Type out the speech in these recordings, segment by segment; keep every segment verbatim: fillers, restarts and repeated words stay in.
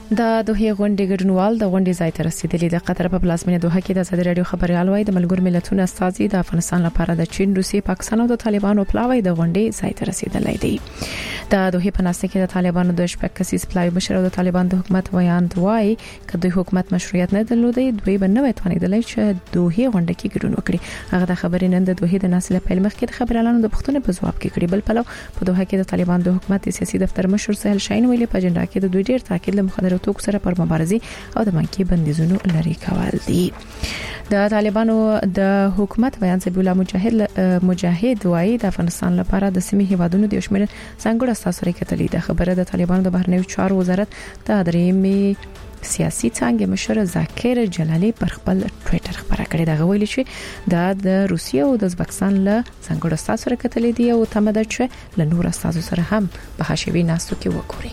د دوه غونډې ګډونوال د غونډې ځای ته رسیدلی د قطر په پلازمینه دوحه کې د ازادي رادیو خبريال وای د ملګر ملتونو استازي د افغانستان لپاره د چین، روسیې، پاکستان او د طالبانو پلاوی د غونډې ځای ته رسیدلی دی. د دوه په ناسته کې د طالبانو د شپږ کسیز پلاوی مشر او د طالبان د حکومت ویان وای چې د حکومت مشروعیت نه درلودي، دوی به نه وټوانېدل چې دوه غونډه کې ګډون وکړي. هغه د خبرې نن د دوه د ناسله په مخ کې د خبريالانو د پښتنو په ځواب کې کړي. بل پلو په دوحه کې د طالبان د حکومت سیاسي دفتر مشر سهیل شاهین ویلي په اجنډا کې د دوی ډیر تاکید له مخدراتو توکو سره پر مبارزه او د بانکي بندیزونو لري کول دي. د طالبانو د حکومت بیان سبیل الله مجاهد مجاهد وایي د افغانستان لپاره د سیمې هیوادونو د شمیر څنګه استاسو ریکتلی د خبره د طالبانو د بهرنیو چارو وزارت د درېمې سیاسي څنګه مشر ذاکر جلالی پر خپل ټوئیټر خبره کړې دا ویلي چې د روسیې او د ازبکستان له څنګه استاسو ریکتلی دی او تمه ده چې له نور استاسو سره هم په حاشیوي ناستو کې وګوري.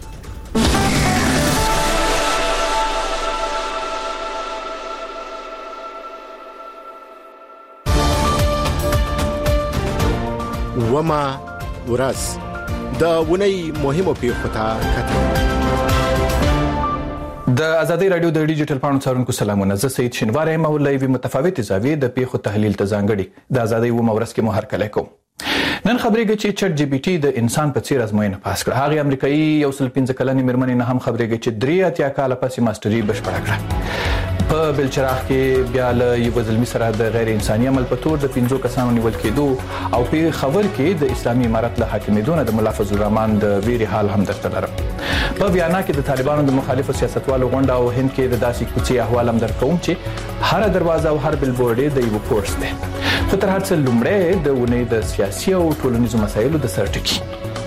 وما ورځ د ونی مهمو پیښو ته کتل. د ازادي رادیو د ډیجیټل پاڼو څارونکو سلامونه. زه سید شینوار یم او لایوي متفاوت زاویې د پیښو تحلیل ته ځانګړي د ازادي و مورس کې مو هر کله کوم. نن خبرېږي چې چټ جی پی ټي د انسان په څیر ازموینه پاس کړه. هغه امریکایي یو سل پنځه کلنې مېرمنې نه هم خبرېږي چې درې اتیا کاله پسې ماستري بشپړه کړه. په بلچراغ کې بیا له یو ځلمی سره د غیر انساني عمل په تور د پنځو کسانو نیول کېدو او په خبر کې د اسلامي امارت له حاکمیدونه د مولا فضل الرحمن د ویري حال هم درته لرم. په ویانا کې د طالبانو د مخالفو سیاستوالو غونډه او هند کې د داسې کوڅې احوال هم درکوم چې هر دروازه او هر بلبورډ د یو کورس ده. خو تر هر څه لومړی د ونې د سیاسي او ټولنیزو مسایلو د سرټکی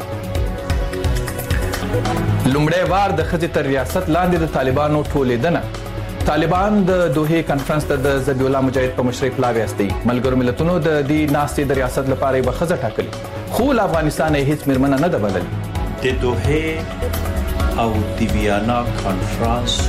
لومړی وار د خځې تر ریاست لاندې د طالبانو ټولیدنه. طالبان د دوحه کانفرنس ته د ذبیح الله مجاهد په مشرۍ پلاوی استي. ملګرو ملتونو د دې ناستې د ریاست لپاره یو خزه ټاکلي خو افغانستان هیڅ مرمنه نه ده بدلې. د دوحه او د ویانا کانفرنس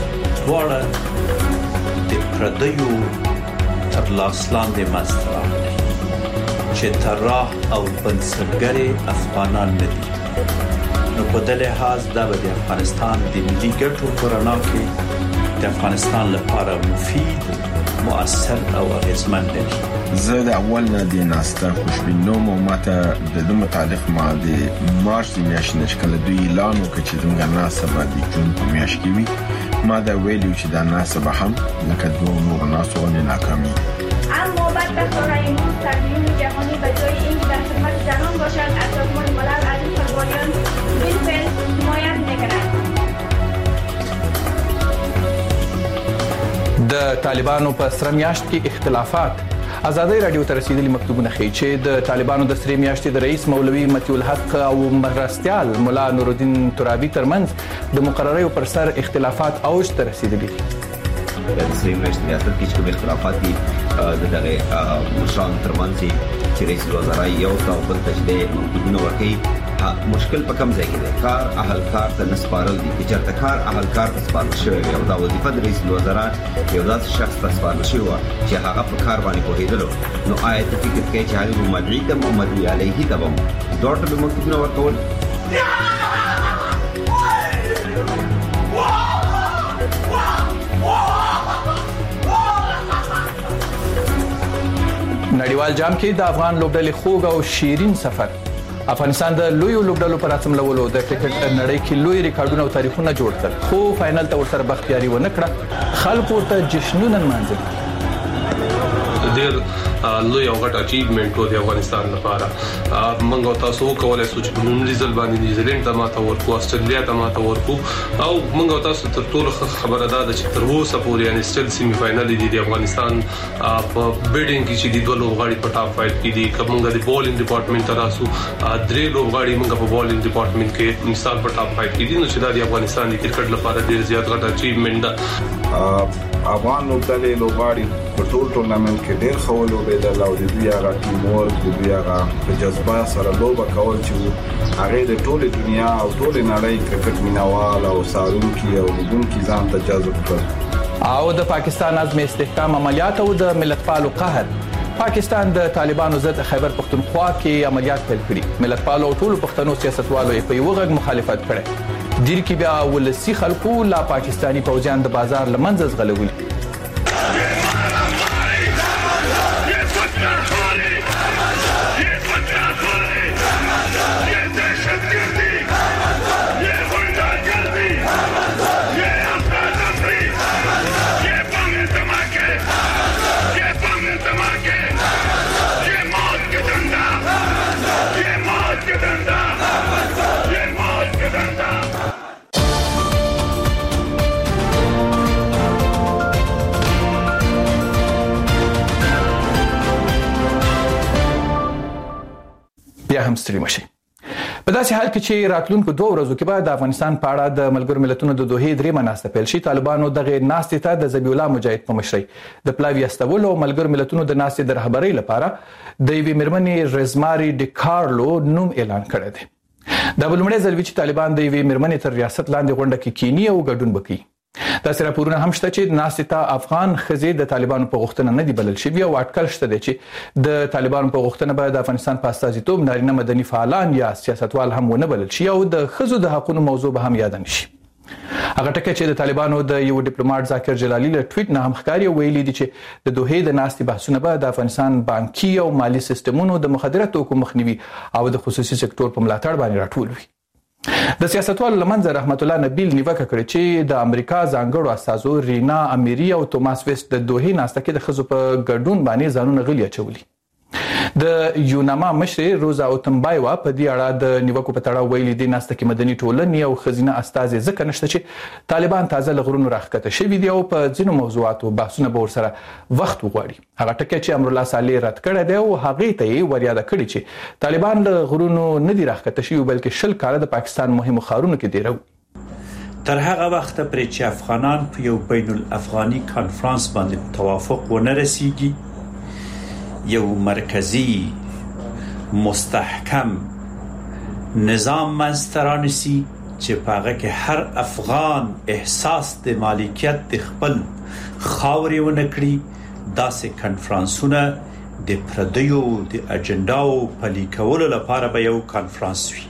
ډول د پردیو تر لاس لاندې مسترا چې طراح او بنسټګر افغانان نه دي. نو په دې لحاظ دا د افغانستان د ملي ګټو پرانا کې د افغانستان لپاره مفید، مؤثر او اغیزمن دی. زه د اول نه د ناسته خوشبینوم او ماته د دې متعلق ما د مارچ میاشتې نشکله دوی اعلان وکړ چې زموږ ناسته به د جون په میاشت کې وي. ما دا ویلو چې دا ناسته به هم لکه دوه نور ناسته ونه ناکامي. اما بعد دستور امروز تربیون جهانی به جای اینکه در خدمت زنان باشد از سازمان ملل از این قربانیان بالفعل حمایت می‌کند. د طالبانو په سره میاشت کې اختلافات. ازادي رادیو ته رسیدلي مکتوبونه ښیي چې د طالبانو د سره میاشتې د رئیس مولوي متي الحق او مرستيال مولا نور الدین ترابي ترمنځ د مقرریو پر سر اختلافات اوج ته رسیدلي دي. د سره میاشتې ریاست کې کوم اختلافات دي د دغه مشران ترمنځ چې رئیس الوزرا یو تا بل تجدید مکتوبونه ورکړي. مشکل په کوم ځای کې دی؟ کار اهل کار ته نسپارل دي. چې چرته کار اهل کار ته سپارل شوی او دا وظیفه د رئیس الوزرا یو داسې شخص ته سپارل شوی چې هغه په کار باندې پوهیدلو. نو آیا ته فکر کوي چې هغه مدعي ته محمد علیه ته هم دوه ټول مکتوبونه ورکول؟ نړیوال جام کې د افغان لوبډلې خوږ او شیرین سفر. افغانستان د لویو لوبډلو پر اتملولو د کرکټ نړۍ کې لوی ریکارډونه او تاریخونه جوړ کړل خو فائنل ته ورسره بختیاري ونه کړه. خلکو ته جشنونه نمانځل. ډېر لوی او غټ اچیومنت و د افغانستان لپاره. موږ تاسو کولای شو چې په نوملي ځل باندې نیوزیلند ته ماته ورکو، استرالیا ته ماته ورکو او موږ تاسو تر ټولو خبره ده چې تر اوسه پورې یعنی سټل سیمي فائنل دي د افغانستان په بیډینګ کې چې د دوه لوبغاړي په ټاپ فایټ کې دي. کومه د بولینګ ډپارټمنټ تراسو درې لوبغاړي موږ په بولینګ ډپارټمنټ کې مثال په ټاپ فایټ کې دي. نو چې د افغانستان د کرکټ لپاره ډېر زیات غټ اچیومنت ده. افغان لوبډلې لوبغاړي په ټول ټورنمنت کې ډېر ښه ولوبېدل او د دوی هغه ټیم ورک د دوی هغه په جذبه سره لوبه کول چې هغه د ټولې دنیا او ټولې نړۍ کرکټ مینوال او څارونکي او لیدونکي ځان ته جذب کړ. او د پاکستان عزم استحکام عملیات او د ملتپالو قهر. پاکستان د طالبانو ضد خیبر پختونخوا کې عملیات پیل کړي. ملتپالو او ټولو پښتنو سیاستوالو په یو غږ مخالفت کړي. دیر کې بیا ولسی خلکو لا پاکستانی پوځیان د بازار لمنځ غلول بیا هم ستړي مشي په داسې حال کې چې راتلونکو دوه ورځو کې به د افغانستان په اړه د ملګرو ملتونو د دوحې درېمه ناسته پیل شي. طالبانو دغه ناستې ته د ذبیح الله مجاهد په مشرۍ د پلاوي استولو او ملګرو ملتونو د ناستې د رهبرۍ لپاره د یوې مېرمنې رزماري ډیکارلو نوم اعلان کړی دی. دا به لومړی ځل وي چې طالبان د یوې مېرمنې تر ریاست لاندې غونډه کې کینی او ګډون وکړي. داسې راپورونه هم شته چې ناستې ته افغان ښځې د طالبانو په غوښتنه نه دي بلل شوي او اټکل شته دی چې د طالبانو په غوښتنه به د افغانستان په استازیتوب نارینه مدني فعالان یا سیاستوال هم ونه بلل شي او د ښځو د حقونو موضوع به هم یاد نه شي. هغه ټکی چې د طالبانو د یو ډیپلوماټ ذاکر جلالي له ټویټ نه هم ښکاري ویلي دي چې د دوحې د ناستې بحثونه به د افغانستان بانکي او مالی سیستمونو د مخدره توکو مخنیوي او د خصوصي سکتور په ملاتړ باندې راټول وي. د سیاستوالو لمنځه رحمت الله نبیل نیوکه کړې چې د امریکا ځانګړو استازو رینا امیری او توماس ویست د دوحې ناسته کې د ښځو په ګډون باندې ځانونه غلي اچولي. د یوناما مشر روزا اوتمبایوا په دې اړه د نیوکو په تړاو ویلي دي ناسته کې مدني ټولنې او ښځینه استازي ځکه نشته چې طالبان تازه له غرونو راښکته شوي دي او په ځینو موضوعاتو بحثونه به ورسره وخت وغواړي. هغه ټکی چې امرالله صالح رد کړی دی او هغې ته یې وریاده کړې چې طالبان له غرونو نه دي راښکته شوي بلکې شل کاله د پاکستان مهمو ښارونو کې دیرو. تر هغه وخت پرې چې افغانان په یو بین الافغاني کانفرانس باندې توافق ونه رسیږي یو مرکزی مستحکم نظام منځته رانیسي چې په هغه کې هر افغان احساس د مالکیت د خپل خاورې ونه کړي داسې کنفرانسونه د پردیو د اجنډاو پلي کولو لپاره به یو کنفرانس وي.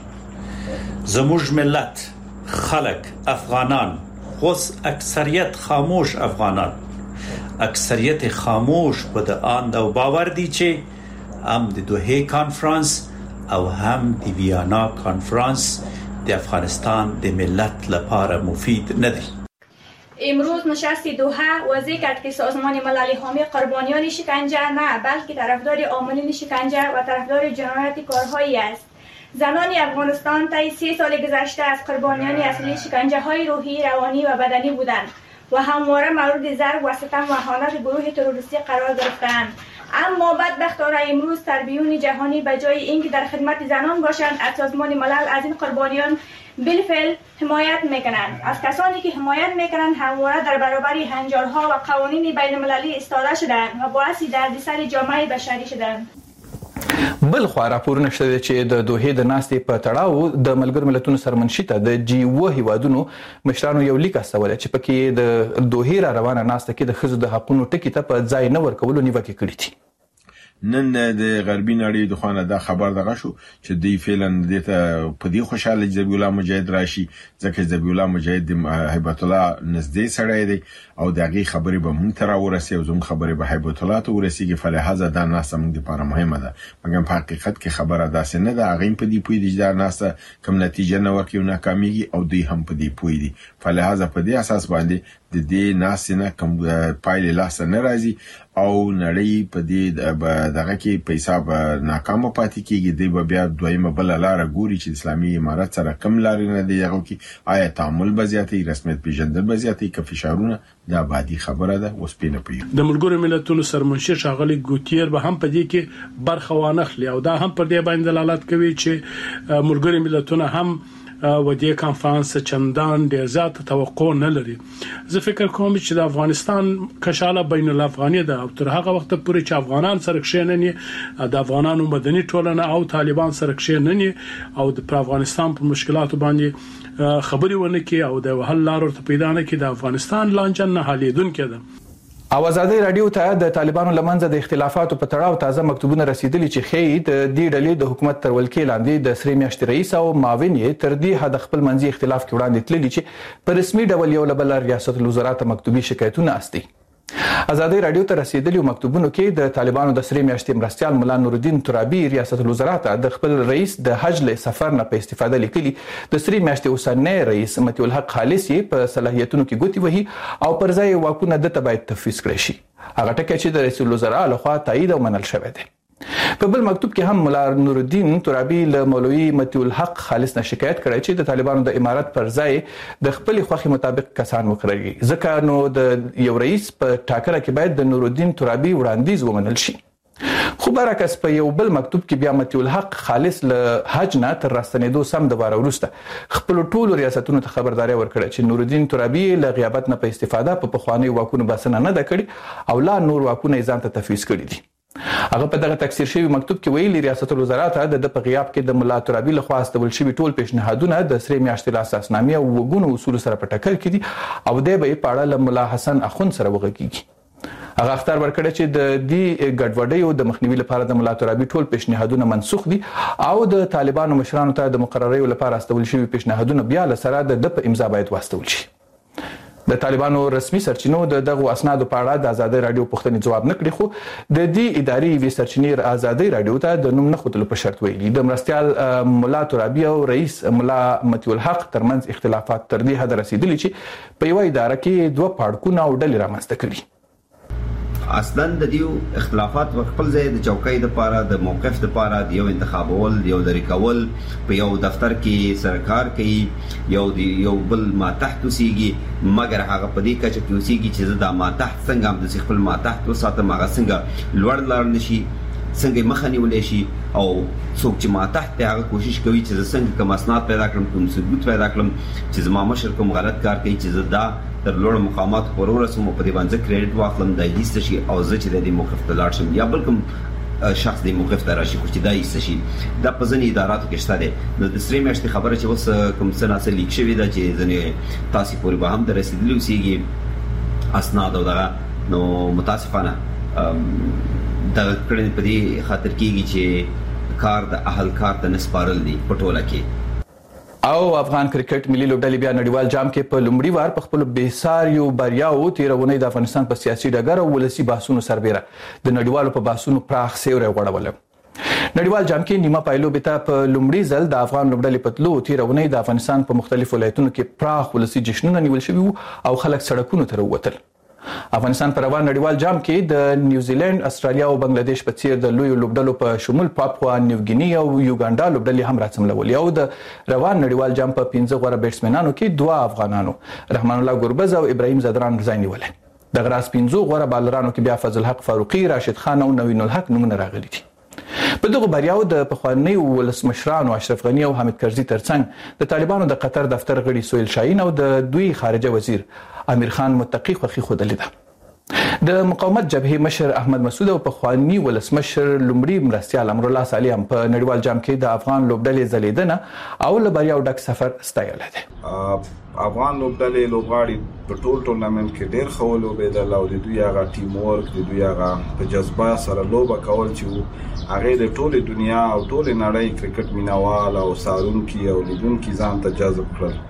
زموږ ملت خلک افغانان خص اکثریت خاموش افغانان اکثریت خاموش په د آند او باور دي چې هم د دوحې کانفرنس او هم د ویانا کانفرنس د افغانستان د ملت لپاره مفید نه دي. امروز نشست دوحه واضح کرد که سازمان ملل حامی قربانیان شکنجه نه بلکه طرفدار عاملین شکنجه و طرفدار جنایت کارهایی است. زنان افغانستان طی سه سال گذشته از قربانیان اصلی شکنجه های روحی، روانی و بدنی بودند و همواره مورد ضرب و ستم و اهانت گروه تروریستی قرار گرفتند. اما بدبختانه امروز تربیون جهانی به جای اینکه در خدمت زنان باشند از سازمان ملل از این قربانیان بالفعل حمایت میکنند. از کسانی که حمایت میکنند همواره در برابر هنجارها و قوانین بین المللی ایستاده شدند و باعث دردسر جامعه بشری شدند. بل خو راپورونه شته چې د دوحې د ناستې په تړاو د ملګرو ملتونو سرمنشي ته د جی اوه هیوادونو مشرانو یو لیک استولی چې پکې د دوحې را روانه ناسته کې د ښځو د حقونو ټکي ته په ځای نه ورکولو نیوکې کړې دي. نن د غربي نړۍ د خوانه دا خبر دغه شو چې دوی فعلا د ته په دې خوشاله ذبیح الله مجاهد راشي ځکه ذبیح الله مجاهد د هیبت الله نږدې سړی دی او دغه خبرې به مونږ ته راورسي او زموږ خبرې به هیبت الله ته ورسیږي. فلهذا دا ناسه موږ لپاره مهمه ده مګر په حقیقت کې خبره داسې نه ده. هغه په دې پوي دي چې دا ناسه کوم نتیجه نه ورکوي او ناکاميږي او دوی هم په دې پوي دي. فلهذا په دې اساس باندې د دې ناسه نه کوم پایله لاس نه راځي او نړۍ په دې دغه کې پیسې به ناکامه پاتې کیږي. دی به بیا دویمه بل لار ګوري چې اسلامي امارت سره کم لارې نه دی هغه کې آیا تعامل بزیاتي رسمیت پیژندل بزیاتي ک فشارونه دا بادي خبره ده اوس پینه پی د ملګرو ملتونو سرمنشي شاغلي ګوتیر به هم په دې کې برخه وانخلي او دا هم پر دې باندې دلالت کوي چې ملګرو ملتونو هم و دې کانفرنس چندان ډیر زیات توقع نه لري. زه فکر کوم چې د افغانستان کشاله بین الافغاني ده او تر هغه وخت پورې چې افغانان سره کښینني د افغانانو مدني ټولنه او طالبان سره کښینني او د افغانستان په مشکلاتو باندې خبري ونه کوي او د حل لارو ته پیدا نه کوي د افغانستان لانجه نه حلیدون کده. او ازادي رادیو ته د طالبانو لمنځه د اختلافاتو په تړاو تازه مکتوبونه رسیدلي چې خې د دې ډلې د حکومت تر ولکې لاندې د سری میاشتې رئیس او معاون یې تر دې حد خپل منځي اختلاف کې وړاندې تللي چې په رسمي ډول یو له بل ریاست الوزرا ته مکتوبي شکایتونه استي. ازادي رادیو ته رسیدلي مکتوبونو کې د طالبانو د سری میاشتې مرستيال مولا نور الدین ترابي ریاست الوزرا ته د خپل رئیس د حج له سفر نه په استفاده لیکلي د سری میاشتې اوسنۍ رئیس متي الحق خالص یې په صلاحیتونو کې ګوتی وهي او پر ځای واکونه د تبعید تفویض کړی شي. هغه ټکی چې د رئیس الوزرا لخوا تایید او منل شوی دی. په بل مکتوب کې هم مولا نور الدین ترابي له مولوي متي الحق خالص نه شکایت کړی چې د طالبانو د امارت پر ځای د خپل خوخي مطابق کسان وکړي. ځکه نو د یو رئیس په ټاکره کې باید د نور الدین ترابي وړاندیز ومنل شي. خو برعکس په یو بل مکتوب کې بیا متي الحق خالص له حج نه تر راستنېدو سم د واره وروسته خپل ټولو ریاستونو ته خبرداري ورکړه چې نور الدین ترابي له غیابت نه په استفاده په پخوانی واکونو بسنه نه ده کړې او لا نور واکونه ځان ته تفویض کړي دي. هغه په دغه تکثیر شوی مکتوب کې ویلي ریاست الوزرا ته د په غیاب کې د مولا ترابي له خوا استول شوی ټول پیشنهادونه د سری میاشتې اساسنامې او وګونو اصول سره په ټکر کې دي او د به په اړه له مولا حسن اخون سره وغږیږي. هغه اختار ورکړی چې د دې ګډوډۍ او د مخنیوي لپاره د مولا ترابي ټول پیشنهادونه منسوخ دي او د طالبانو مشرانو ته د مقررې لپاره استول شوی پیشنهادونه بیا له سره د په امضا باید واستول شي. د طالبانو رسمي سرچینو د دغه اسنادو په اړه د ازادي رادیو پوښتنې جواب نه کړی خو د دې اداري وی سرچینې ازادي رادیو ته د نوم نه خودلو په شرط ویلي د مرستيال مولا ترابي او رئیس مولا متي الحق ترمنځ اختلافات تر دې حد رسیدلي چې په یو اداره کې دوه پاړکونه او ډلې رامنځته کړي. اصلا د دې اختلافات خپل ځای د چوکۍ د پاره د موقف د پاره د یو انتخابول یو لري کول په یو دفتر کې سرکار کوي یو دی یو بل ما تحت سیږي مګر هغه په دې کچه کې سیږي چې دا ما تحت څنګه هم د خپل ما تحت وساته ما څنګه لوړ لار نشي څنګه مخنی ولې شي او څوک چې ما تحت هغه کوشش کوي چې څنګه کوم اسناد پیدا کړم کوم ثبوت پیدا کړم چې زما مشر کوم غلط کار کوي چې دا تر لوړ مقامات پورور سم په دې باندې کریډټ واخلم د هیڅ شي او زه چې د دې موقف ته لاړ شم یا بل کوم شخص د موقف ته راشي چې دا هیڅ شي د پزنی اداراتو کې شته ده د سری میاشتې خبره چې اوس کوم څه ناسه لیک شوی دا چې ځنې تاسو پورې به هم د رسیدلو سیږي اسناد او دا نو متاسفانه دا کړي په دې خاطر کېږي چې کار د اهل کار ته نسپارل دي پټوله کې. او افغان کرکټ ملي لوبډلې بیا نړیوال جام کې په لومړي وار په خپل بېساریو بریاو تیرونه د افغانستان په سیاسي ډګر او ولسی بحثونو سربېره د نړیوالو په بحثونو پراخ سیوری غوړول. نړیوال جام کې نیمه پایلو به ته په لومړي ځل د افغان لوبډلې په تلو تیرونه د افغانستان په مختلفو ولایتونو کې پراخ ولسی جشنونه نیول شوي او خلک سړکونو ته ووتل. افغانستان پر روان نړیوال جام کې د نیوزیلند، استرالیا او بنگلاديش په څیر د لوی لوبډلو په شمول پاپوا نیو ګینی او یوګانډا لوبډلې هم راڅملول او د روان نړیوال جام په پنځه غوړه بیټسمنانو کې دوه افغانانو رحمان الله ګربز او ابراهیم زدران ځای نیول. د غراس پنځه غوړه بالرانو کې بیا فضل حق فاروقي، راشد خان او نوین الحق نومونه راغلي دي. په دغه بریاو د پخوانی ولسمشرانو اشرف غنی او حامد کرزي ترڅنګ د طالبانو د قطر دفتر غړي سویل شاهین او د دوی خارجه وزیر امیر خان متقی خوخي خودلې ده. د مقاومت جبهه مشر احمد مسعود او پخوانی ولسمشر لومړي مرستيال امر الله صالح هم په نړیوال جام کې د افغان لوبډلې زلیدنه او له بریاو ډک سفر ستایل دي. افغان لوبډلې لوبغاړي په ټول ټورنمنت کې ډېر ښه ولوبېدل او د دوی هغه ټیم ورک د دوی هغه په جذبه سره لوبه کول چې هغه د ټوله دنیا او ټوله نړۍ کرکټ مینوال او سارونکي او لیدونکي ځان ته جذب کړل.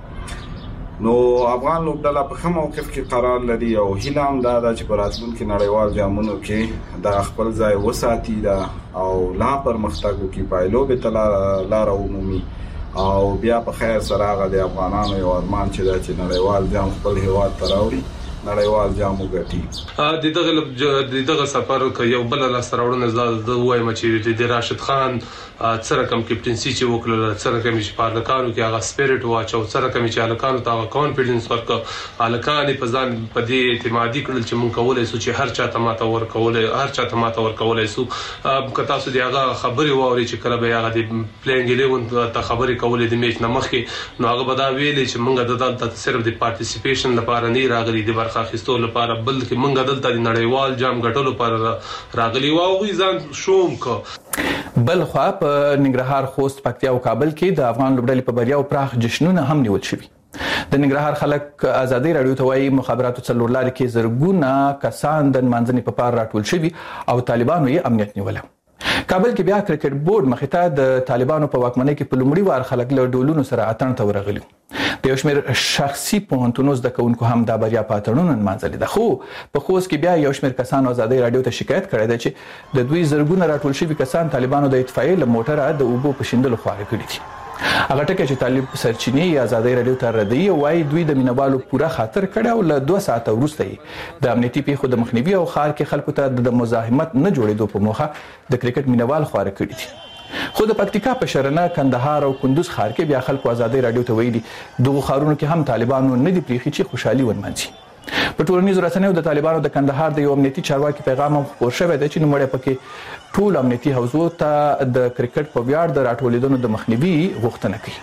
نو افغان لوبډله په کوم موقف کې قرار لري او هیله هم دا ده چې په راتلونکي نړیوال جامونو کې د خپل ځای وساتي دا او لا پرمختګ وکړي پایلو به تل لار عمومي او بیا په خیر سره هغه د افغانانو یو ارمان چې دا چې نړیوال جام خپل هیواد ته راوړي نړیوال جام وګټي. د دغه د دغه سفر کې یو بل لاس راوړنه زده وایم چې د راشد خان سره کوم کیپټنسي چې وکړل سره کوم چې پارلکانو کې هغه سپیرټ واچو سره کوم چې الکانو ته کانفیډنس ورکړ الکان په ځان په دې اعتمادي کړل چې مونږ کولای شو چې هر چا ته ماته ورکول هر چا ته ماته ورکولای شو. کته سو دی هغه خبري ووري چې کله به هغه د پلینګ الیون ته خبري کولې د میچ نمخې نو هغه بدا ویلې چې مونږ د دلته صرف د پارټیسیپیشن لپاره نه راغلي د برخه اخیستو لپاره بلکې مونږ دلته د نړیوال جام ګټلو لپاره راغلي و او ځان شوم کو. بل خو په ننګرهار، خوست، پکتیا او کابل کې د افغان لوبډلې په بریاو پراخ جشنونه هم نیول شوي. د ننګرهار خلک ازادي رادیو ته وايي مخابراتو څلور لارې کې زرګونه کسان د منځني په پار راټول شوي او طالبانو یې امنیت نیوله. کابل کې بیا کرکټ بورډ مخې ته د طالبانو په واکمنۍ کې په لومړي وار خلک له ډولونو سره اتڼ ته ورغلي. د یو شمېر شخصي پوهنتونونو زده کوونکو هم دا بریا په اتڼونو نمانځلې ده. خو په خوست کې بیا یو شمېر کسانو ازادي رادیو ته شکایت کړی دی چې د دوی زرګونه راټول شوي کسان طالبانو د اطفائیې له موټره د اوبو په شیندلو خواره کړي دي. هغه ټکی چې طالب سرچینې ازادي رادیو ته ردی وایي دوی د مینوالو پوره خاطر کړی او له دوه ساعته وروسته یې د امنیتي پیښو د مخنیوي او ښار کې خلکو ته د مزاحمت نه جوړېدو په موخه د کرکټ مینوال خواره کړي دي. خو د پکتیکا په شرنه کندهار او کندوز ښار کې بیا خلکو ازادي رادیو ته ویلي دغه ښارونو کې هم طالبانو نه دي پریخي چې خوشحالي ونمانځي. په ټولنیزو رسنیو د طالبانو د کندهار د یو امنیتي چارواکي پیغام هم خپور شوی دی چې نوموړی پکې ټول امنیتي حوزو ته د کرکټ په ویاړ د راټولېدنو د مخنیوي غوښتنه کوي.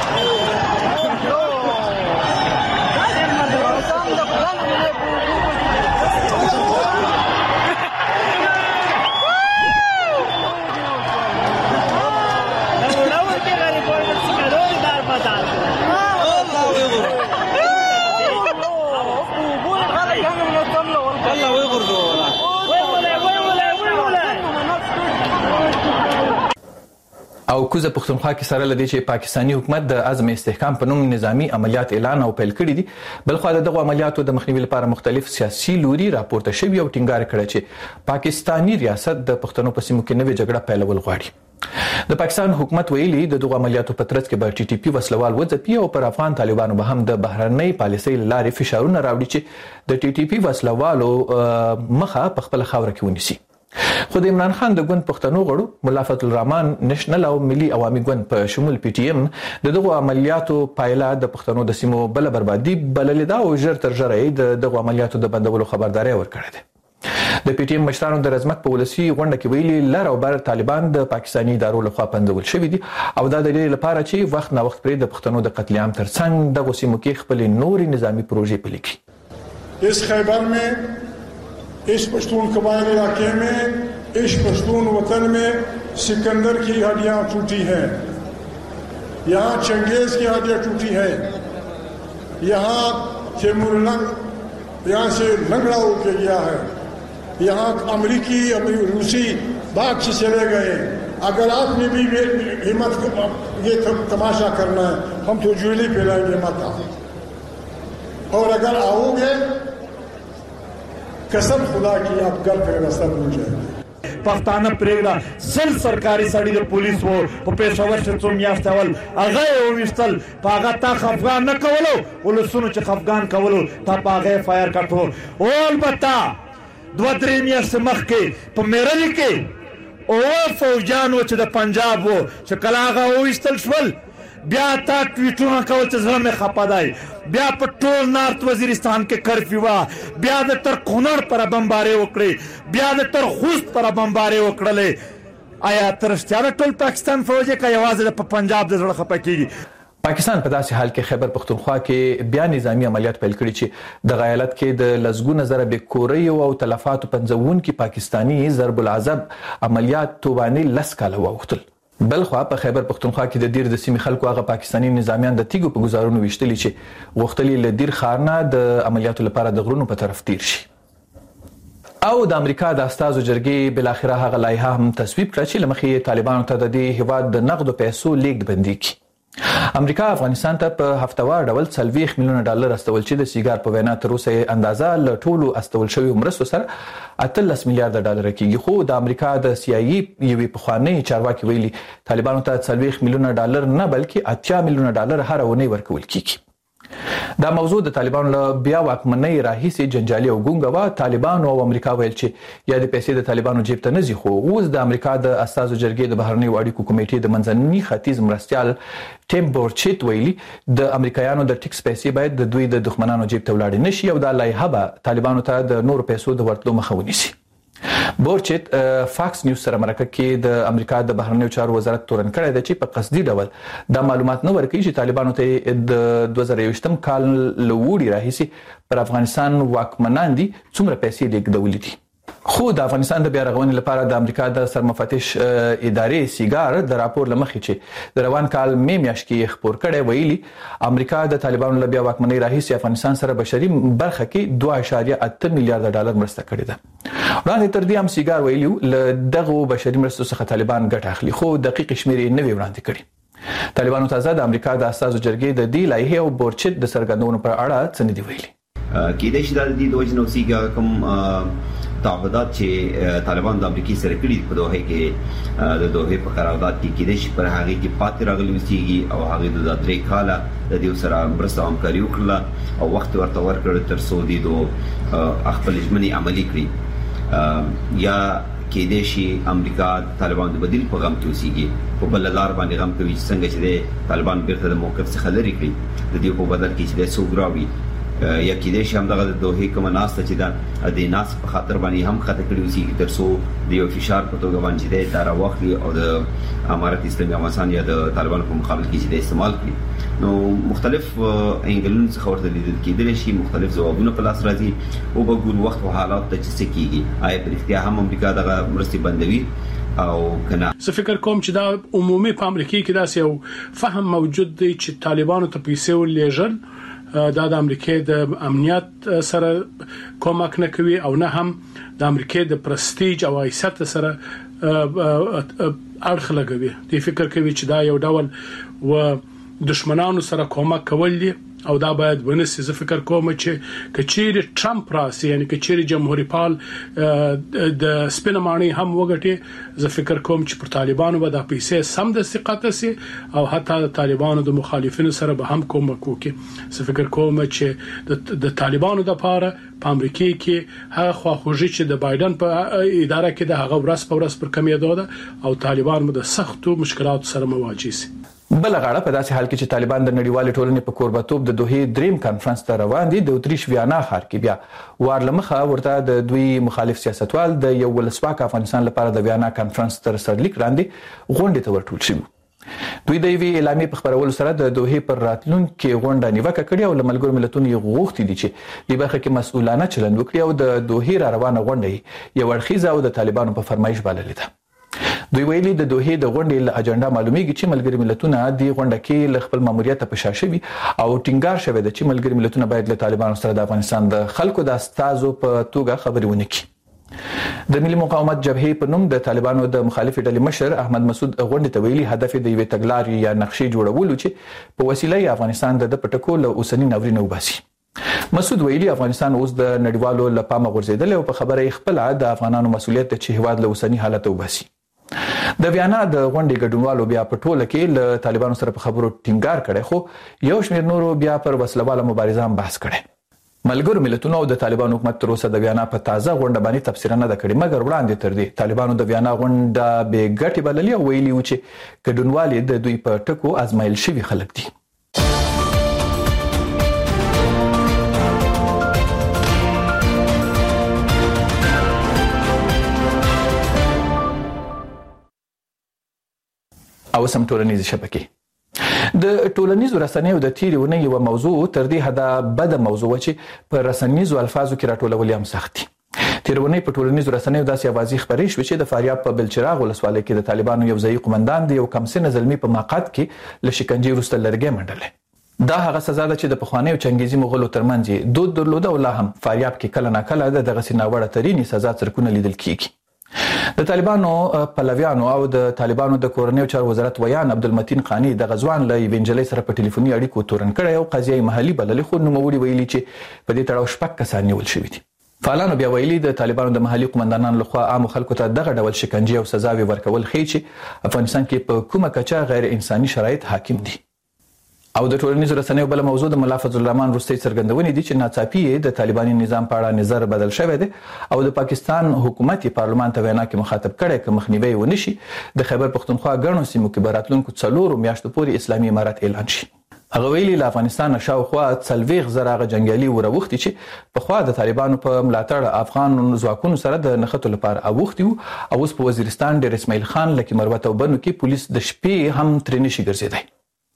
او کوزه پښتونخوا کې سره لدی چې پاکستانی حکومت د عزم استحکام په نوم نظامی عملیات اعلان او پیل کړی دي. بل خو دغه عملیاتو د مخنیوي لپاره مختلف سیاسي لوري راپورته شوی او ټینګار کړی چې پاکستانی ریاست د پښتنو په سیمو کې نوې جګړه پیلول غواړي. د پاکستان حکومت ویلي د دغه عملیاتو په ترڅ کې به ټي ټي پی وسلوال وځپي او پر افغان طالبانو به هم د بهرنۍ پالیسۍ لارې فشارونه راوړي چې د ټي ټي پی وسلوالو مخه په خپل خاور کې ونیسي. خو د عمران خان د ګوند پښتنو غړو ملا فضل الرحمن نېشنل او ملي عوامي ګوند په شمول پی ټی ایم د دغه عملیاتو پایله د پښتنو د سیمو بل بربادي بللې ده او ژر تر ژره د دغه عملیاتو د بندولو خبرداري ورکړه ده. د پی ټی ایم مشرانو د رزمک په ولسی غونډه کې ویلي لر او بر طالبان د پاکستاني ادارو لخوا پندول شوی دي او دا د دې لپاره چې وخت نه وخت پرې د پښتنو د قتل عام ترڅنګ دغه سیمو کې خپل نوري نظامی پروژې پلي کړي. اس خیبر में इस पश्तून कबाइल इलाके में इस पश्तून वतन में सिकंदर की हड्डियां टूटी हैं, यहाँ चंगेज की हड्डियां टूटी हैं, यहाँ तैमूरलंग यहाँ से लंगड़ा होकर गया है, यहाँ अमरीकी रूसी बाग से चले गए. अगर आपने भी हिम्मत ये तमाशा करना है हम तो ज्वेली फैलाएंगे मत आओ, और अगर आओगे कसम खुदा की आप घर पे रास्ता भूल जाएंगे. پښتانه پرېږده سل سرکاري سړي د پولیس وو په پېښور کې څو میاشتې اول هغه یې وویستل په هغه تا خفګان نه کولو ولسونو چې خفګان کولو تا په هغه فایر کړو. او البته دوه درې میاشتې مخکې په میرلي کې او فوجانو چې د پنجاب وو چې کله هغه وویستل شول بیا تا ټویټونه کول چې زړه مې خپه دی. بیا په ټول نارت وزیرستان کې کرفیو وه، بیا د تر کونړ پر بمبارې وکړې، بیا د تر خوست پر بمبارې وکړلې. آیا تر رښتیا د ټول پاکستان فوج که یوازې د پنجاب د زړه خپه کېږي؟ پاکستان په داسې حال کې خیبر پښتونخوا کې بیا نظامی عملیات پیل کړي چې د غایلت کې د لسګونه زره بېکوریو او تلفاتو پنځونکي پاکستانی ضرب العذاب عملیات توبانې لس کاله واوښتل. بل خو په خیبر پښتونخوا کې د دیر د سیمې خلکو هغه پاکستانی نظامیان د تیګو په گزارونو ویشتلي چې غوښتلي له دیر ښار نه د عملیاتو لپاره د غرونو په طرف تیر شي. او د امریکا د استازو جرګې بل اخره هغه لایحه هم تصویب کړه چې لمخې طالبانو ته د دې هیواد د نقدو پیسو لیږد بندي کړي. امریکا افغانستان ته په هفتوار ډول څلوېښت میلیونه ډالر استول چې د سیګار په وینا تر اوسه اندازه له ټولو استول شویو مرستو سره اتلس میلیارډ ډالر کېږي. خو د امریکا د سی آی ای یوې پخوانۍ چارواکي ویلي طالبانو ته څلوېښت میلیونه ډالر نه بلکې اتیا میلیونه ډالر هر اونۍ ورکول کېږي. دا موضوع د طالبانو له بیا واکمنۍ راهیسې جنجالي او ګونګه وه. طالبانو او امریکا ویل چې یا د پیسې د طالبانو جیب ته نه ځي، خو اوس د امریکا د استازو جرګې د بهرنیو اړیکو کمیټې د منځني ختیځ مرستیال ټیم بورچیت ویلي د امریکایانو د ټیکس پیسې باید د دوی د دښمنانو جیب ته ولاړې نشي او دا لایحه به طالبانو ته د نورو پیسو د ورتلو مخه ونیسي. بورچیت فاکس نیوز سره مرکه کې د امریکا د بهرنیو چارو وزارت تورن کړی دی چې په قصدي ډول دا معلومات نه ورکوي چې طالبانو ته د دوه زره یوویشتم کال له وړي راهیسې پر افغانستان واکمنان دي څومره پیسې لیږدولې دي. خو د افغانستان د بیا رغونې لپاره د امریکا د سرمفتش ادارې سیګار د راپور لمخې چې د روان کال مې میاشت کې خبر کړي ویلي امریکا د طالبانو له بیا واکمنۍ راهیسې افغانستان سره بشري برخه کې دوه اعشاریه اته میلیارډ ډالر مرسته کړې ده. وړاندې تر دې هم سیګار ویلي له دغه بشري مرستو څخه طالبان ګټه اخلي خو دقیق شمیرې نه وی وړاندې کړي. طالبانو تازه د امریکا د اساسو جرګې د دې لایحې او بورچت د سرګندونو پر اړه څه نه دی ویلي. کې د شیدل دي د وجنو سیګا کوم تعهدات چې طالبان د امریکای سره کړي په دوه کې د دوه په قرارداد کې کې د شي پر هغه کې پاتې راغلي وسیږي او هغه د درې کاله د دې سره مرسته همکاري وکړه او وخت ورته ورکړ تر څو دي دوه خپل ژمنې عملي کړي یا کې د شي امریکا طالبان د بدیل په غم کې وسیږي په بل لار باندې غم کوي څنګه چې د طالبان بیرته د موقف څخه لري کړي د دې په بدل کې چې د سوګراوي یا کې د شي هم دغه د دوه کوم ناسته چې دا د ناس په خاطر باندې هم خاطر کړی وسی تر څو د یو فشار په توګه باندې د تار وخت او د امارت اسلامي افغانستان یا د طالبانو په مقابل کې چې استعمال کړي نو مختلف انګلون څخه ورته لیدل کېدل شي مختلف ځوابونه په لاس راځي او په ګور وخت او حالات ته چې څه کیږي آی پر اختیار هم امریکا دغه مرستي بندوي او کنه زه فکر کوم چې دا عمومي په امریکا کې داسې یو فهم موجود دی چې طالبانو ته پیسې ولېږل دا د امریکا د امنیت سره کومک نه کوي او نه هم د امریکا د پرستیج او حیثیت سره اړخ لګوي. دی فکر کوي چې دا یو ډول و دشمنانو سره کومک کول دي او دا باید ونسي. زه فکر کوم چې کچيري ټرمپ راسي یعنی کچيري جمهوریت پال د سپینمانی هم وګټي زه فکر کوم چې پر طالبانو به د پیسې سم د ثقت سي او حتی د طالبانو د مخالفینو سره به هم کومک وکړي. زه فکر کوم چې د طالبانو د پاره په امریکا کې هغه خواخوږي چې د بایدن په اداره کې د هغه ورس په ورس پر کمیدو ده او طالبان مو د سختو مشکلاتو سره مواجه سي. بل غاړه په داسې حال کې چې طالبان د نړیوال ټولنې په کوربتوب د دوه دریم کانفرنس ته روان دي د اتریش ویانا ښار کې بیا وارلمخه ورته د دوی مخالف سیاستوال د یو ولسواک افغانستان لپاره د ویانا کانفرنس تر سرلیک وړاندې غونډه ته ورټول شي. دوی د وی اعلامي په خبرولو سره د دوه پر راتلون کې غونډه نیوکه کړې او ملګرو ملتونو یې غوښتي دي چې د برخه کې مسؤلانه چلند وکړي او د دوه را روانه غونډه یو اړخیزه او د طالبانو په فرمایش بللې ده. دوی ویلي د دوه د غونډې له اجنډا معلومیږي چې ملګری ملتونه د غونډه کې ل خپل ماموریت په شاشوي او ټینګار شوی د چې ملګری ملتونه باید له طالبانو سره د افغانستان د خلکو د استازو په توګه خبرې ونکړي. د ملي مقاومت جبهې په نوم د طالبانو د مخالفت ډلې مشر احمد مسعود غونډې ته ویلي هدف د یوې تګلارې یا نقشې جوړول چې په وسیله افغانستان د پټکو له اوسنی ناورین وباسي. مسعود ویلي افغانستان اوس د نړیوالو لپاره غورځیدل او په خبره خپل د افغانانو مسولیت چې هواد له اوسنی حالت وباسي. د ویانا د غونډې ګډونوالو بیا په ټوله کې له طالبانو سره په خبرو ټینګار کړي خو یو شمېر نورو بیا پر وسلواله مبارزه هم بحث کړي. ملګرو ملتونو او د طالبانو حکومت تر اوسه د ویانا په تازه غونډه باندې تفسیر نه کړي مګر وړاندې تر دې طالبانو د ویانا غونډه به ګټي بللې او ویلي و چې ګډونوالي د دوی په ټکو ازمایل شوی خلک دي. او سم ټولنیز شبکې د ټولنیزو رسنیو د تیری ونې یو موضوع تر دې حدا بد موضوع چې په رسنیزو الفاظو کې راټولول هم سخت دي. تیرونی په ټولنیزو رسنیو داسې اوازې خبرې شوې چې د فاریاب په بلچراغ ولسوالۍ کې د طالبانو یو ځای قومندان د یو کمسن زلمی په ماقات کې له شکنجې وروسته لرګې منډلې. دا هغه سزا ده چې د پخوانیو چنګیزي مغولو ترمنځ دود درلوده او لا هم فاریاب کې کله نه کله دغه سیناوړه تريني سزا څرکونه لیدل کیږي. د طالبانو پلویانو او د طالبانو د کورنیو چارو وزارت ویان عبدالمتین قانی د غزوان له وینجلې سره په ټلیفوني اړیکو تورن کړی او قضیه محلي بللې خو نوموړي ویلي چې په دې تړاو شپږ کسان نیول شوي دي. فعالانو بیا ویلي د طالبانو د محلي قومندانانو لخوا عام خلکو ته دغه ډول شکنجې او سزاوي ورکول ښیي چې افغانستان کې په کومه کچه غیر انساني شرایط حاکم دي. او د ټولنیزو رسنیو بل موضوع د ملا فضل الرحمن روستي څرګندونې دي چې ناڅاپي د طالباني نظام په اړه نظر بدل شوی دی او د پاکستان حکومت پارلمان ته وینا کې مخاطب کړي چې مخنیوي ونشي د خیبر پختونخوا غړنو سیمو کې براتلونکو څلورو میاشتو پورې اسلامي امارت اعلان شي. هغه ویلي له افغانستان شاوخوا څلويغ زراغه جنگیالي وروختي چې په خوا د طالبانو په ملاتړ افغان ځواکونو سره د نخښتو لپاره اوختي او اوس په وزیرستان ډیر اسماعیل خان لکه مروت او بنو کې پولیس د شپې هم ترې نشي ګرځیدای.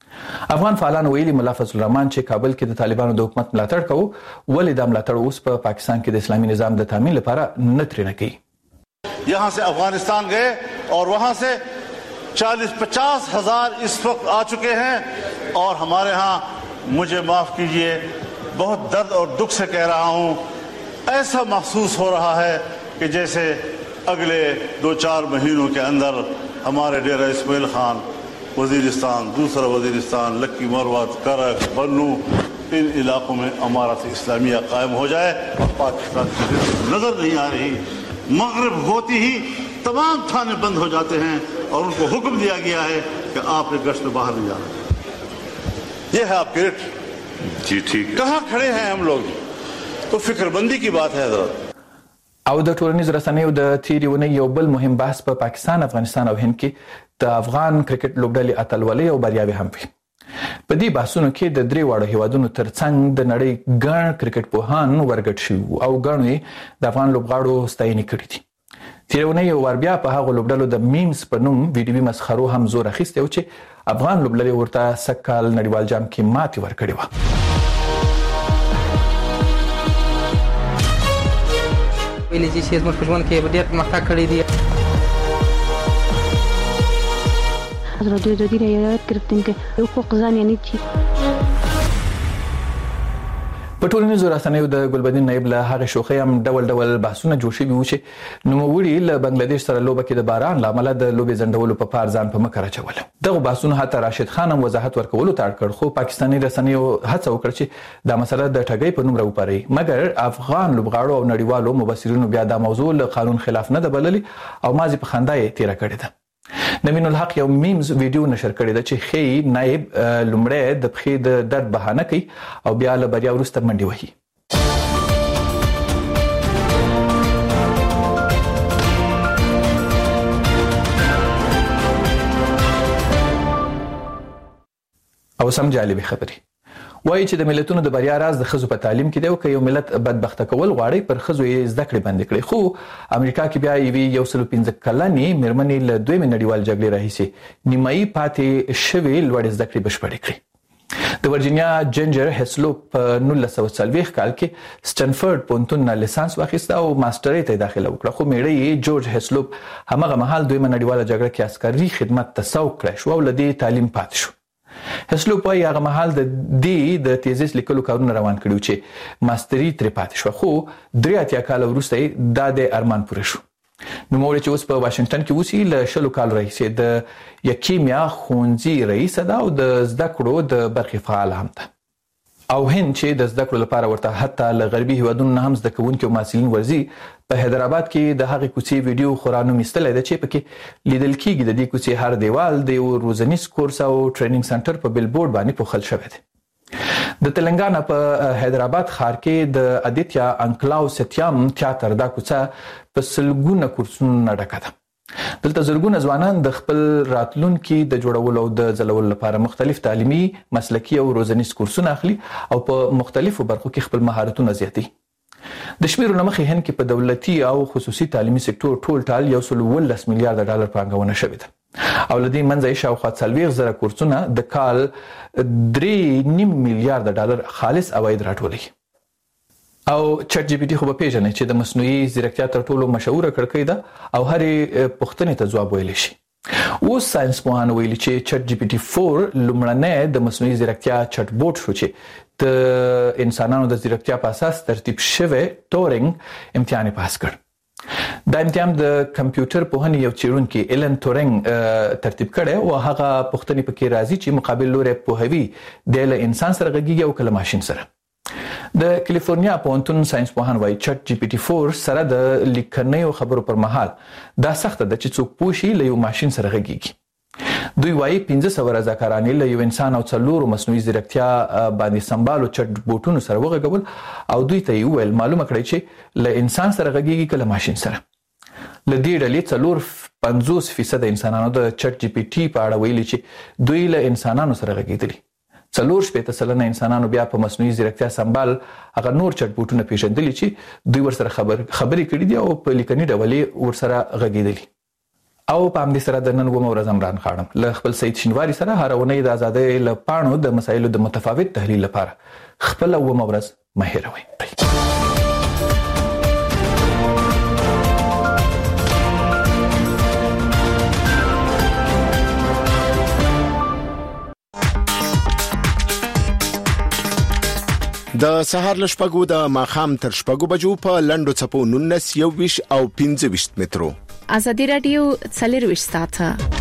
افغان فعالان ویلي ملا فضل الرحمن چې کابل کې د طالبانو د حکومت ملاتړ کوي ولې د ملاتړ اوس په پا پاکستان کې د اسلامي نظام د تامین لپاره نه ترنه کوي. यहाँ से अफगानिस्तान गए और वहाँ से चालीस पचास हजार इस वक्त आ चुके हैं और हमारे यहाँ मुझे माफ़ कीजिए बहुत दर्द और दुख से कह रहा हूँ ऐसा महसूस हो रहा है कि जैसे अगले दो चार महीनों के अंदर हमारे डेरा इस्माइल खान वजीरिस्तान दूसरा वजीरिस्तान लक्की मरवत करक बन्नू इन इलाकों में अमारत इस्लामिया कायम हो जाए और पाकिस्तान की नज़र नहीं आ रही. मगरिब होती ही तमाम थाने बंद हो जाते हैं और उनको हुक्म दिया गया है कि आपने गश्त में बाहर नहीं जाना. ये है आपके रेट जी ठीक. कहाँ खड़े हैं हम लोग तो फिक्रमंदी की बात है हजरत. او د ټولنیز رسنیو د تیری ونې یو بل مهم بحث په پا پاکستان، افغانستان او هند کې د افغان کرکټ لوبډلې اتلولۍ او بریاوې هم وي. په دې بحثونو کې د درې واړو هیوادونو ترڅنګ د نړۍ ګڼ کرکټ پوهان ورګډ شوي او ګڼو د افغان لوبغاړو ستاینې کړې دي. تیری ونې یو ور بیا په هغو لوبډلو د میمز په نوم ویډیوي مسخرو هم زور اخیستی او چې افغان لوبډلې ورته سږ کال نړیوال جام کې ماتې ورکړې وه. ویلي چې زموږ په ژوند کې ډېر پرمختګ کړی دی. حضرت جدی رعایت گرفتیم که حقوق زن یعنی چی؟ په ټولنیزو رسنیو د ګلبدین نایب له هغه شوخۍ هم ډول ډول بحثونه جوړ شوي وو چې نوموړي له بنگلاديش سره لوبه کې د باران له امله د لوبې ځنډولو په پار ځان په مکر اچوله. دغه بحثونه حتی راشد خان هم وضاحت ورکولو ته اړ کړ، خو پاکستاني رسنیو هڅه وکړه چې دا مسله د ټګۍ په نوم راوپاري، مګر افغان لوبغاړو او نړیوالو مبصرینو بیا دا موضوع له قانون خلاف نه ده بللې او مازی په خندا یې تیره کړې ده. نوین الحق یو میمز ویډیو نشر کړی ده چې خې نایب لومړی د پښې د درد بهانه کوي او بیا له بریا وروسته منډې وهي. او سم جالبه خبري وایي چې د ملتونو د بریا راز د خزو په تعلیم کې دی او که یو ملت بدبخته کول غواړي پر خزو یې زده کړې بند کړي. خو امریکا کې بیا یوې یو سل پنځه کلنې مېرمنې له دویمې نړیوال جګړې راهیسې نیمایي پاتې شوې لوړې زده کړې بشپړې کړې. د ورجینیا جنجر هسلوپ په نولس سوه څلوېښت کال کې سټنفورډ پوهنتون نه لیسانس واخیسته او ماسټرۍ ته داخله وکړه، خو میړه یې جورج هسلوپ همغه مهال دویمه نړیواله جګړه کې عسکري خدمت ته سوق کړی شو او له دې تعلیم پاتې شو. هسلوپ وايي هغه مهال د دې د تیزیس لیکلو کارونه روان کړي چې ماستري ترې پاتې شو، خو درې اتیا کال وروسته دا د ارمان پوره شو. نوموړی چې اوس په واشنگټن کې اوسي له شلو کال راهیسې د یکیمیا ښوونځي رئیسه ده او د زده کړو د برخې فعال هم ده. او هند چې د زده کړو لپاره ورته حتی له غربي هیوادونو نه هم زده کوونکي او محصلین ورځي، په حیدرآباد کې د هغې کوڅې ویډیو خورا نوم ایستلی ده چې پکې لیدل کېږي د دې کوڅې هر دیوال د یو روزنیز کورس او ټریننګ سنټر په بیلبورډ باندې پوښل شوی دی. د تلنګانا په حیدرآباد ښار کې د ادیتیا انکلاو ستیام تیاتر دا کوڅه په سلګونه کورسونو نه ډکه ده. دلته زرګونه ځوانان د خپل راتلونکي د جوړولو او د ځلولو لپاره مختلف تعلیمي، مسلکي او روزنیز کورسونه اخلي او په مختلفو برخو کې خپل مهارتونه زیاتوي. د شمیرو نه مخکې هند کې په دولتي او خصوصي تعلیمي سکتور ټول ټال یو سل اوولس میلیارډ ډالر پانګونه شوې ده او له دې منځه یې شاوخوا څلوېښت زره کورسونه د کال درې نیم میلیارډ ډالر خالص عواید راټولوي. او چټ جی پی ټي خو به پیژنئ چې د مصنوعي ځیرکتیا تر ټولو مشهوره کړکۍ ده او هرې پوښتنې ته ځواب ویلی شي. اوس ساينس پوهانو ویلي چې چټ جی پی ټي فور لومړنی د مصنوعي ځیرکتیا چټ بوټ شو چې د انسانانو د ځیرکتیا په اساس ترتیب شوی ټورینګ امتحان پاس کړ. دا امتحان د کمپیوټر پوهنې یو څېړونکي ایلن تورینګ ترتیب کړی او هغه پوښتنې پکې راځي چې مقابل لوری پوهوي دی له انسان سره غږیږي او که له ماشین سره. د کالیفورنیا پوهنتون ساينس پوهان وايي چټ جی پی ټي فور سره د لیکنیو خبرو پر مهال دا سخته ده چې څوک پوه شي له یو ماشین سره غږیږي. دوی وايي پنځه سوه رضاکارانې له یو انسان او څلورو مصنوعي ځیرکتیا باندې سمبالو چټ بوټونو سره وغږول او دوی ته یې وویل معلومه کړئ چې له انسان سره غږیږي که له ماشین سره. له دې ډلې څلور پنځوس فیصده انسانانو د چټ جی پی ټي په اړه ویلي چې دوی له انسانانو سره غږېدلي. څلور شپېته سلنه انسانانو بیا په مصنوعي ځیرکتیا سمبال هغه نور چټ بوټونه پیژندلي چې دوی ورسره خبر خبرې کړي دي او په لیکني ډول یې ورسره غږېدلي. او په امدي سره د نن و مورز عمران خانم له خپل سید شینواری سره هرونه د آزادۍ له پاڼو د مسایلو د متفاوت تحلیل لپاره خپل و مورز مهیروي. د سهار لشپګو د ماخام تر شپګو بجو په لندو چپو نونس یو ویش او پنځه ویش مترو. ازادي رادیو څلور ویش ساعته